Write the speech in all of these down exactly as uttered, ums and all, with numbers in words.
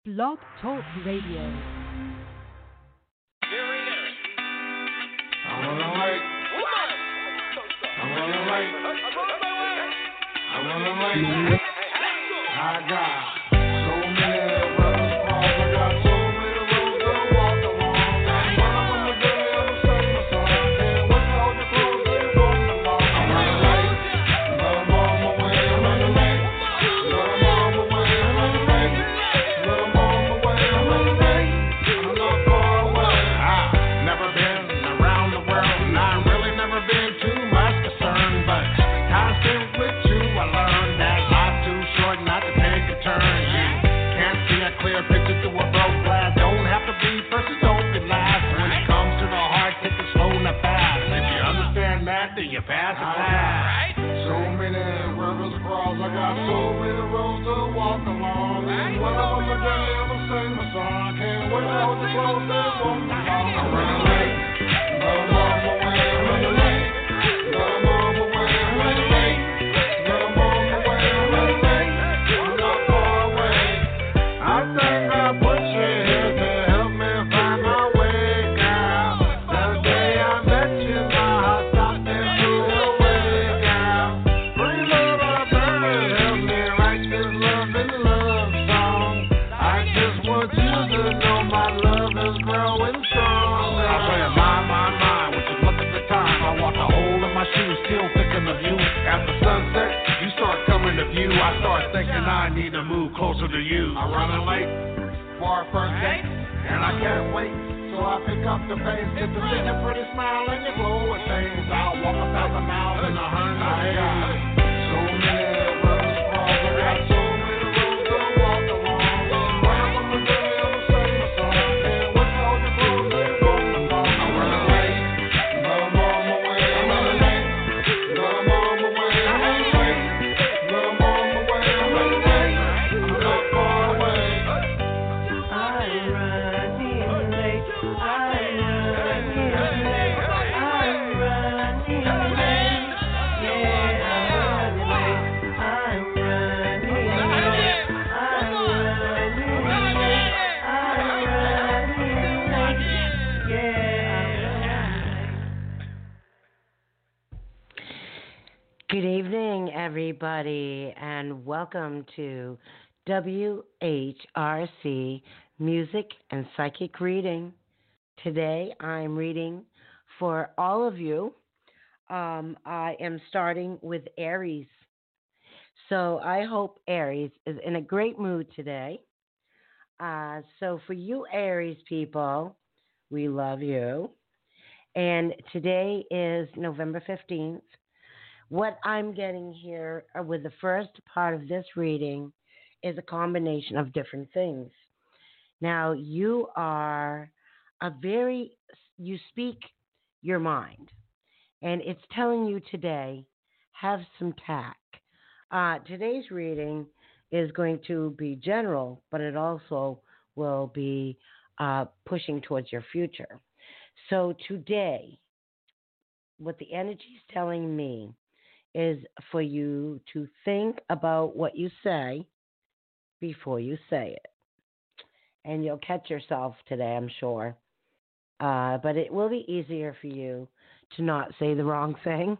Blog Talk Radio. I'm on the right. I'm on the right. I'm on the right. I got so many brothers cross. I got so many roads to walk along. And one of them a day I'ma sing my song. Can't wait to hold the clothes they want me long. I'm on the right, but I'm on my way. I'm on the right, but I'm on my way. I'm on the right, but I'm on my way. I'm on the right, I'm not far away. I've never been around the world, and I really never been too much concerned. But time spent with you, I learned that life's too short not to take a turn. You can't see a clear picture through a broke glass. Don't have to be first, and don't be last. When it comes to the heart, take it slow, not fast. If you understand that, then you pass it fast. So many rivers cross, I got so many roads to walk along. And when I'm on my journey, I'ma sing my song. Can't wait to hold the clothes that want me long. I'm running late, but I'm on my way. I'm running late, but I'm on my way. I'm running late, but I'm on my way. I'm running late, I'm not far away. I think I put you here to help me find my way, girl. That day I met you, my heart stopped and flew away, girl. Free love, I better help me write this love and love song. I just want you to know my love is growing strong. I play my, my, my, with you look at the time. I walk a hole in my shoes, still thinking of you. After sunset, you start coming to view. I start thinking I need to move closer to you. I'm running late for our first date, and I can't wait. So I pick up the pace, get to see your pretty smile and your glowing face. I'll walk a thousand miles in a hundred days. So many roads cross, I got so many roads to walk along. And when I'm on my journey, I'ma sing my song. Can't wait to hold the clothes they want me long. I'm running late, but I'm on my way. I'm running late, but I'm on my way. I'm running late, but I'm on my way. I'm running late, I'm not far away. I'm running late. I'm running late. I'm running late. Yeah, I'm running late. I'm running late. I'm running late. I'm running late. Yeah. Good evening, everybody, and welcome to W H R C Music and Psychic Reading. Today, I'm reading for all of you. Um, I am starting with Aries. So I hope Aries is in a great mood today. Uh, so for you Aries people, we love you. And today is November fifteenth. What I'm getting here uh, with the first part of this reading is a combination of different things. Now, you are a very, you speak your mind, and it's telling you today, have some tact. Uh, today's reading is going to be general, but it also will be uh, pushing towards your future. So today, what the energy is telling me is for you to think about what you say before you say it. And you'll catch yourself today, I'm sure. Uh, but it will be easier for you to not say the wrong thing,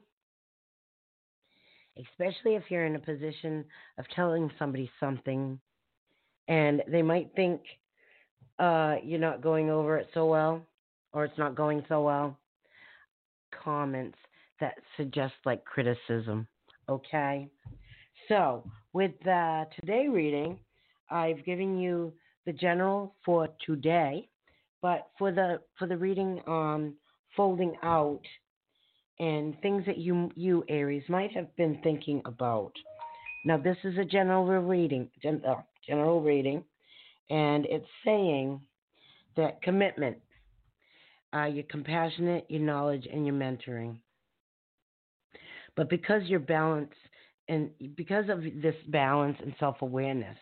especially if you're in a position of telling somebody something and they might think uh, you're not going over it so well or it's not going so well. Comments that suggest like criticism. Okay? So, with the today reading, I've given you the general for today, but for the for the reading on folding out and things that you you Aries might have been thinking about. Now, this is a general reading, gen, uh, general reading, and it's saying that commitment, uh, you're compassionate, your knowledge, and your mentoring. But because you're balanced, and because of this balance and self-awareness,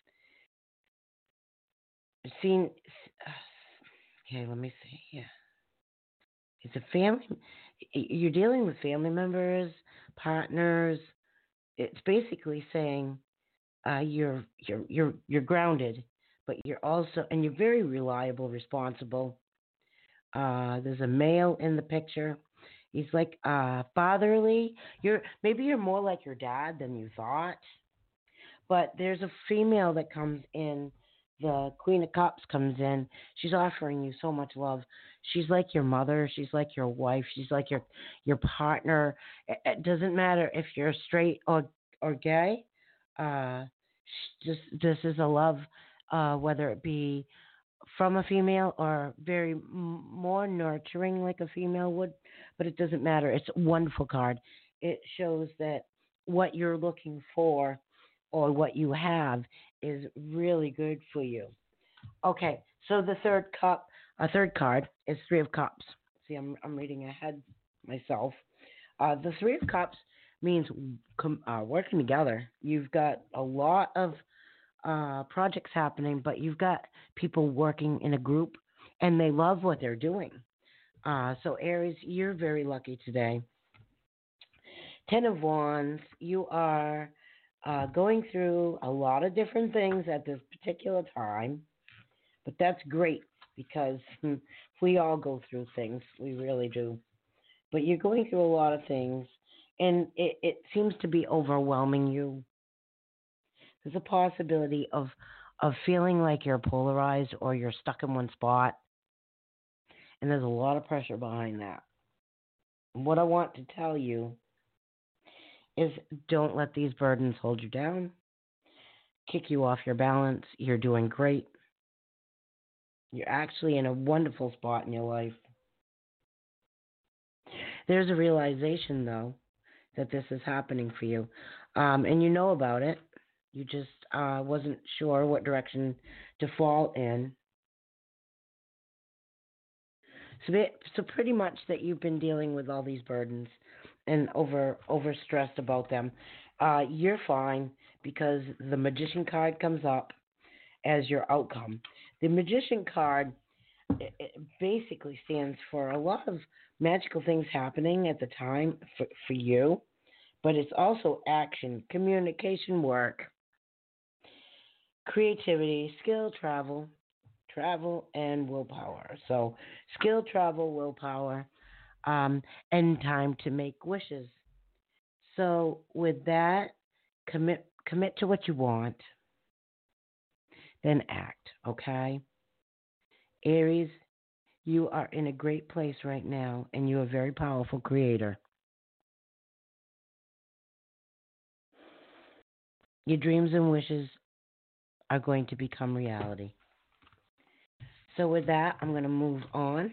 seen. Okay, let me see here. It's a family. You're dealing with family members, partners. It's basically saying uh, you're you're you're you're grounded, but you're also, and you're very reliable, responsible. Uh, there's a male in the picture. He's like uh, fatherly. You're maybe you're more like your dad than you thought. But there's a female that comes in. The Queen of Cups comes in. She's offering you so much love. She's like your mother. She's like your wife. She's like your your partner. It, it doesn't matter if you're straight or or gay. Uh, just this is a love, uh, whether it be from a female or very m- more nurturing like a female would, but it doesn't matter. It's a wonderful card. It shows that what you're looking for or what you have is really good for you. Okay, so the third cup, a third card is Three of Cups. See, I'm I'm reading ahead myself. Uh, the Three of Cups means com- uh, working together. You've got a lot of uh, projects happening, but you've got people working in a group, and they love what they're doing. Uh, so Aries, you're very lucky today. Ten of Wands, you are uh, going through a lot of different things at this particular time, but that's great because hmm, we all go through things. We really do. But you're going through a lot of things, and it, it seems to be overwhelming you. There's a possibility of of feeling like you're polarized or you're stuck in one spot, and there's a lot of pressure behind that. What I want to tell you is don't let these burdens hold you down, kick you off your balance. You're doing great. You're actually in a wonderful spot in your life. There's a realization, though, that this is happening for you, um, and you know about it. You just uh, wasn't sure what direction to fall in. So, so pretty much that you've been dealing with all these burdens and over overstressed about them. Uh, you're fine because the Magician card comes up as your outcome. The Magician card it, it basically stands for a lot of magical things happening at the time for, for you, but it's also action, communication work, creativity, skill, travel, travel, and willpower. So, skill, travel, willpower, um, and time to make wishes. So, with that, commit commit to what you want, then act. Okay, Aries, you are in a great place right now, and you're a very powerful creator. Your dreams and wishes are going to become reality. So, with that, I'm going to move on.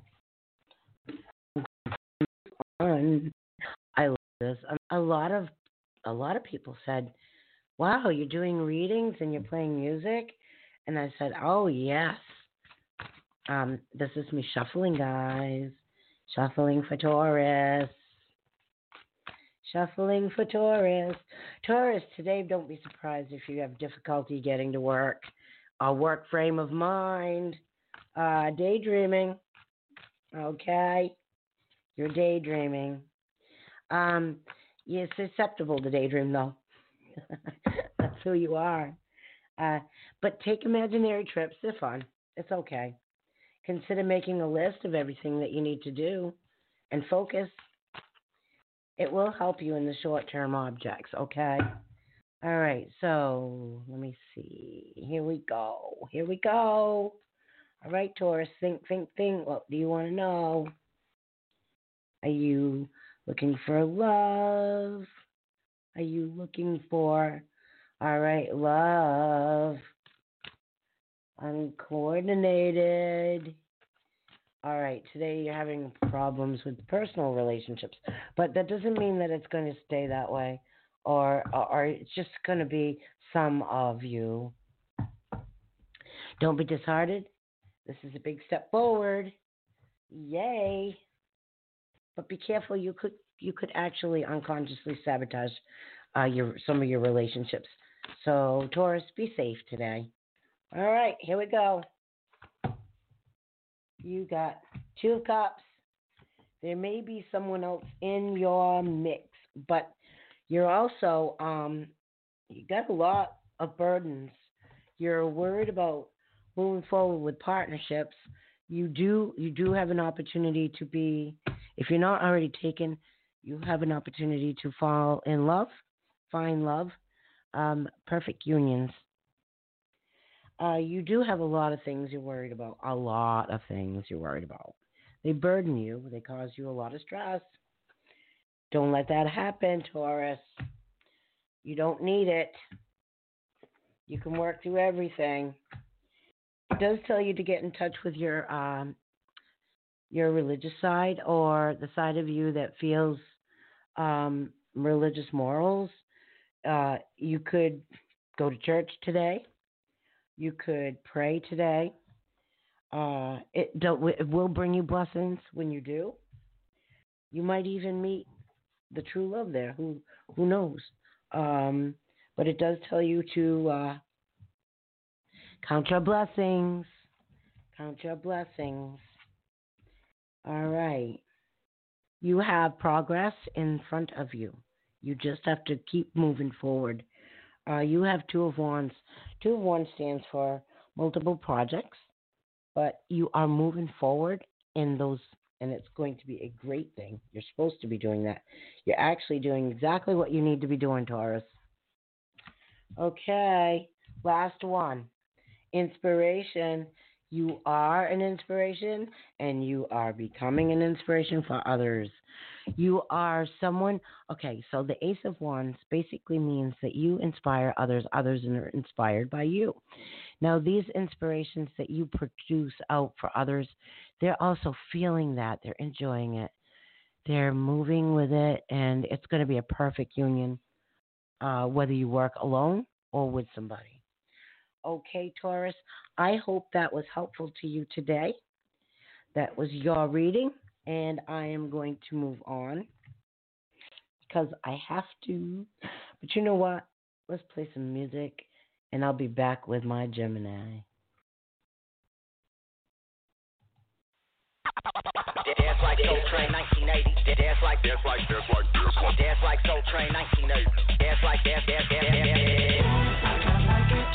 on. I love this. Um, A lot of a lot of people said, "Wow, you're doing readings and you're playing music," and I said, "Oh yes." Um, this is me shuffling, guys. Shuffling for Taurus. Shuffling for Taurus. Taurus, today, don't be surprised if you have difficulty getting to work. A work frame of mind. Uh, daydreaming. Okay, you're daydreaming. Um, you're susceptible to daydream, though. That's who you are. Uh, but take imaginary trips. They're fun. It's okay. Consider making a list of everything that you need to do and focus. It will help you in the short term objects, okay? All right, so let me see. Here we go. Here we go. All right, Taurus, think, think, think. What do you want to know? Are you looking for love? Are you looking for, all right, love? Uncoordinated. All right, today you're having problems with personal relationships, but that doesn't mean that it's going to stay that way, or or it's just going to be some of you. Don't be disheartened. This is a big step forward. Yay! But be careful. You could you could actually unconsciously sabotage uh, your some of your relationships. So Taurus, be safe today. All right, here we go. You got Two of Cups. There may be someone else in your mix, but you're also um you got a lot of burdens. you're worried about moving forward with partnerships, you do you do have an opportunity to be, if you're not already taken, you have an opportunity to fall in love, find love, um, perfect unions. Uh, you do have a lot of things you're worried about, a lot of things you're worried about. They burden you, they cause you a lot of stress. Don't let that happen, Taurus. You don't need it. You can work through everything. It does tell you to get in touch with your um, your religious side, or the side of you that feels um, religious morals. Uh, you could go to church today. You could pray today. Uh, it, don't, it will bring you blessings when you do. You might even meet the true love there. Who who knows? Um, but it does tell you to uh, count your blessings. Count your blessings. All right. You have progress in front of you. You just have to keep moving forward. Uh, you have Two of Wands. Two of Wands stands for multiple projects, but you are moving forward in those, and it's going to be a great thing. You're supposed to be doing that. You're actually doing exactly what you need to be doing, Taurus. Okay, last one. Inspiration. You are an inspiration, and you are becoming an inspiration for others. You are someone, okay, so the Ace of Wands basically means that you inspire others, others are inspired by you. Now, these inspirations that you produce out for others, they're also feeling that. They're enjoying it. They're moving with it, and it's going to be a perfect union, uh, whether you work alone or with somebody. Okay, Taurus, I hope that was helpful to you today. That was your reading, and I am going to move on because I have to. But you know what? Let's play some music, and I'll be back with my Gemini. Dance like Soul Train nineteen eighty. Dance like dance like dance like dance like dance like Soul Train nineteen eighty. Dance like dance dance dance dance dance.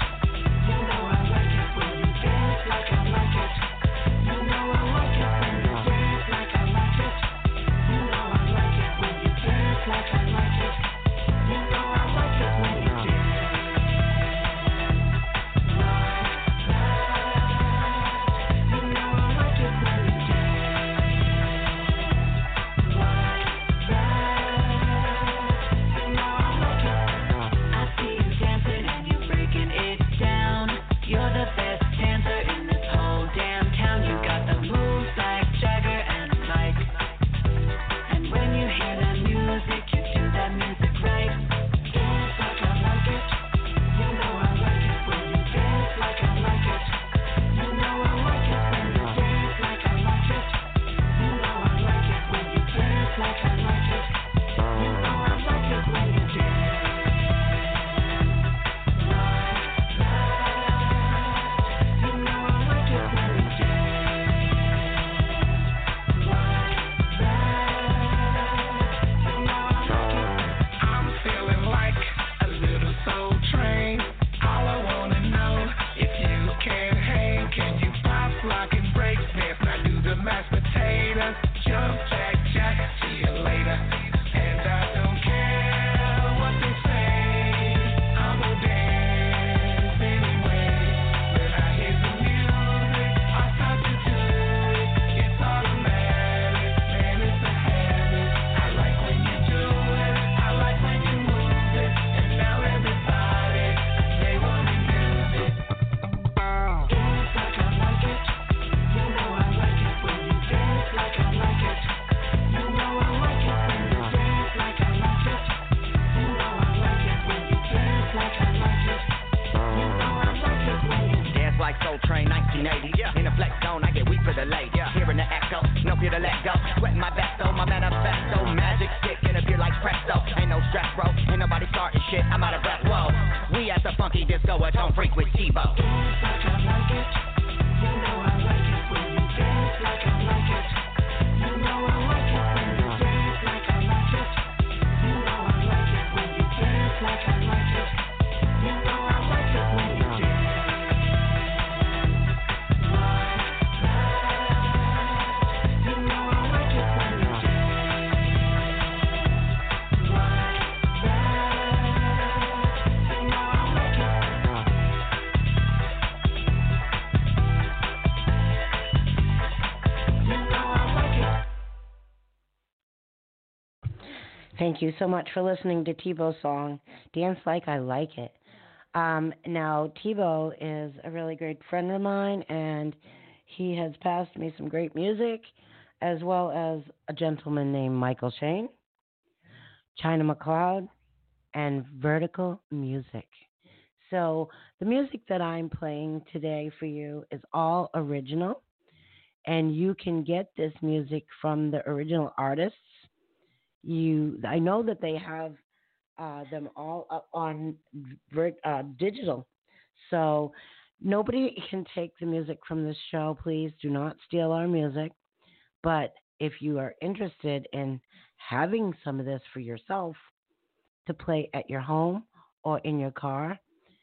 Thank you so much for listening to Tebow's song, Dance Like I Like It. Um, now, Tebow is a really great friend of mine, and he has passed me some great music, as well as a gentleman named Michael Shane, China McLeod, and Vertical Music. So the music that I'm playing today for you is all original, and you can get this music from the original artists. You, I know that they have uh, them all up on uh, digital, so nobody can take the music from this show. Please do not steal our music. But if you are interested in having some of this for yourself to play at your home or in your car,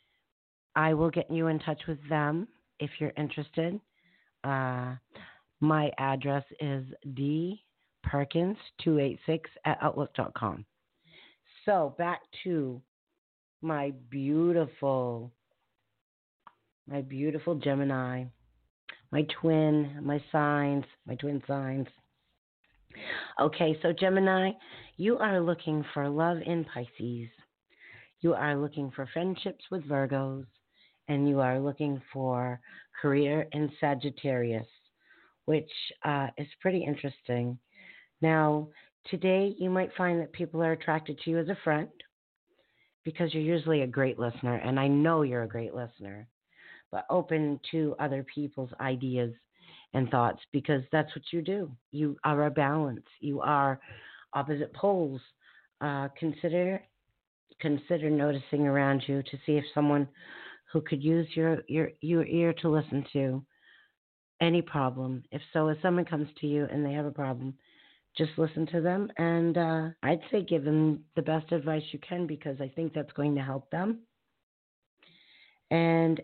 I will get you in touch with them if you're interested. Uh, my address is d perkins two eight six at outlook dot com. So back to my beautiful, my beautiful Gemini, my twin, my signs, my twin signs. Okay, so Gemini, you are looking for love in Pisces. You are looking for friendships with Virgos, and you are looking for career in Sagittarius, which uh, is pretty interesting. Now, today you might find that people are attracted to you as a friend because you're usually a great listener, and I know you're a great listener, but open to other people's ideas and thoughts because that's what you do. You are a balance. You are opposite poles. Uh, consider consider noticing around you to see if someone who could use your, your, your ear to listen to any problem. If so, if someone comes to you and they have a problem, just listen to them. And uh, I'd say give them the best advice you can because I think that's going to help them. And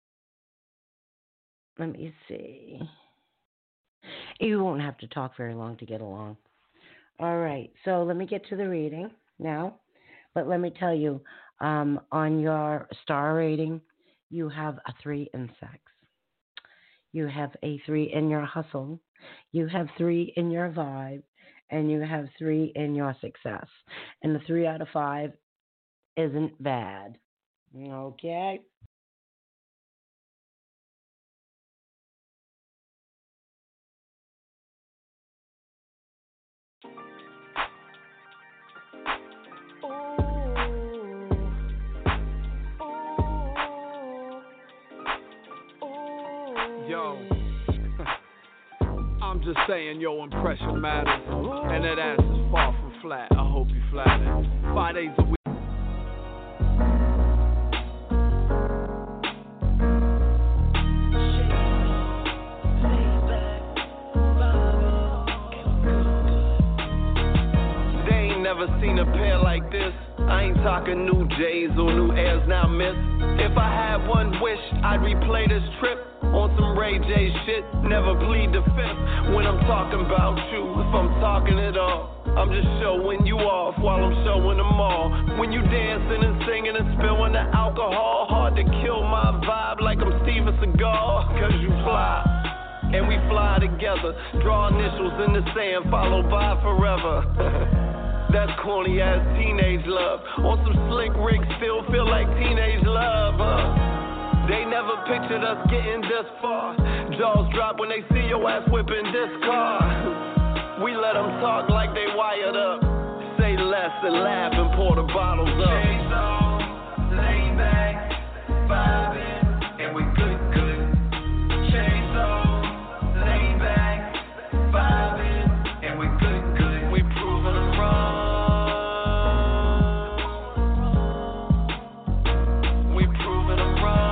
let me see. You won't have to talk very long to get along. All right, so let me get to the reading now. But let me tell you, um, on your star rating, you have a three in sex. You have a three in your hustle. You have three in your vibe. And you have three in your success. And the three out of five isn't bad. Okay? Yo, I'm just saying your impression matters, and that ass is far from flat. I hope you flattered. Five days a week. They ain't never seen a pair like this. I ain't talking new J's or new Airs now, miss. If I had one wish, I'd replay this trip on some Ray J shit. Never plead the fifth when I'm talking about you. If I'm talking at all, I'm just showing you off while I'm showing them all. When you dancing and singing and spilling the alcohol, hard to kill my vibe like I'm Steven Seagal. Cause you fly, and we fly together. Draw initials in the sand, followed by forever. That's corny ass teenage love. On some slick Rick, still feel like teenage love, huh? They never pictured us getting this far. Jaws drop when they see your ass whipping this car. We let them talk like they wired up. Say less and laugh and pour the bottles up. Shades on, lay back, vibing, and we good, good. Shades on, lay back, vibing, and we good, good. We proving them wrong. We proving them wrong.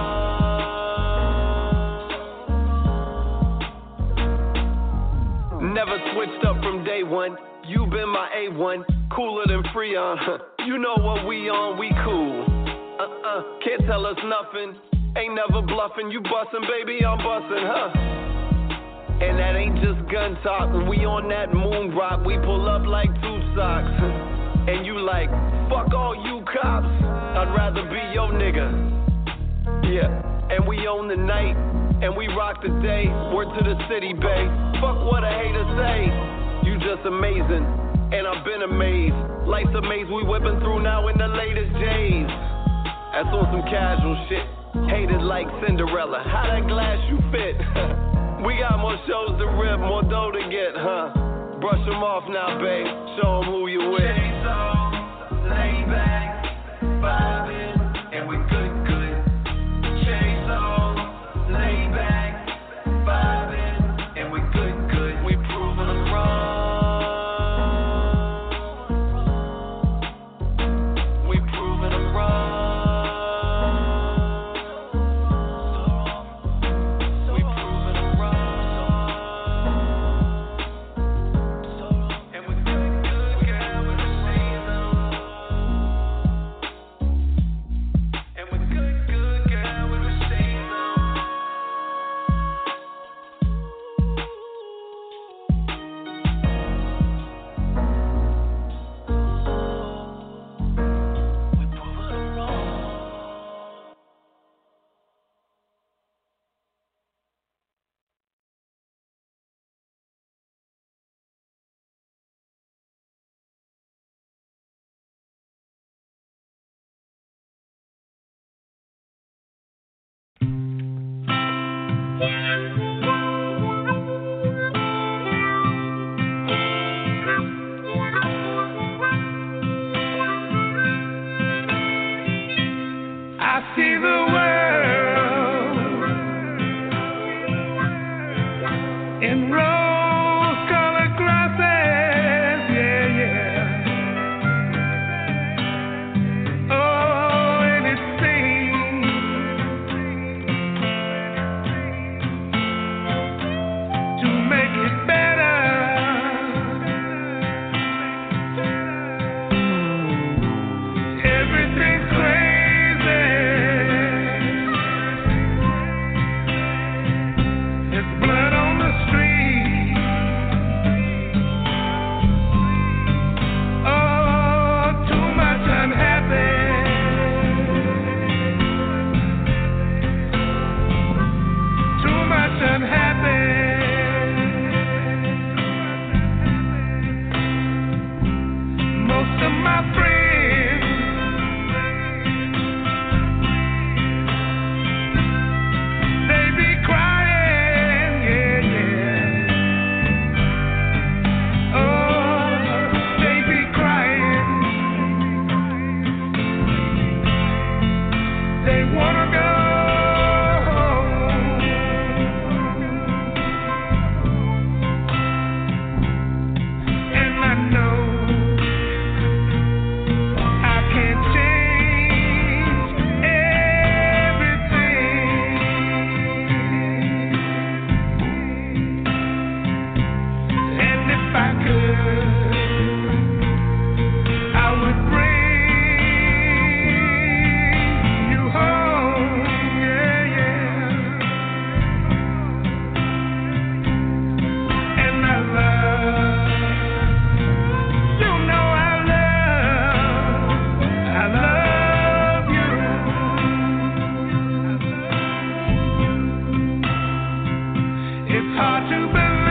Never switched up from day one. You been my A one, cooler than Freon. You know what we on, we cool. Uh-uh, can't tell us nothing. Ain't never bluffing, you bustin', baby, I'm bustin', huh? And that ain't just gun talk. When we on that moon rock, we pull up like two socks. And you like, fuck all you cops. I'd rather be your nigga. Yeah, and we own the night. And we rock the day, word to the city, babe. Fuck what a hater say, you just amazing. and I've been amazed. Life's a maze we whipping through now in the latest days. That's on some casual shit. Hated like Cinderella. How that glass you fit? We got more shows to rip, more dough to get, huh? Brush them off now, babe. Show them who you with. Chase on, lay back, vibing, and we good, good. Chase on, lay back, vibing, and we good, good. We proving them wrong. We proving them wrong. We proving them wrong. And we good, good, girl, with the shades on. And we good, good, girl, with the shades on. We proving them wrong. I see the world in rose-colored glasses, yeah, yeah. Oh, and it seems to make it better. Everything's crazy. It's blood on the street. Oh, too much unhappy. Too much unhappy. Most of my friends, they be crying, yeah, yeah. Oh, they be crying. They wanna go home. And I know I can't change everything. And if I could, I would bring you home, yeah, yeah. And I love, you know I love, I love you. It's hard to believe.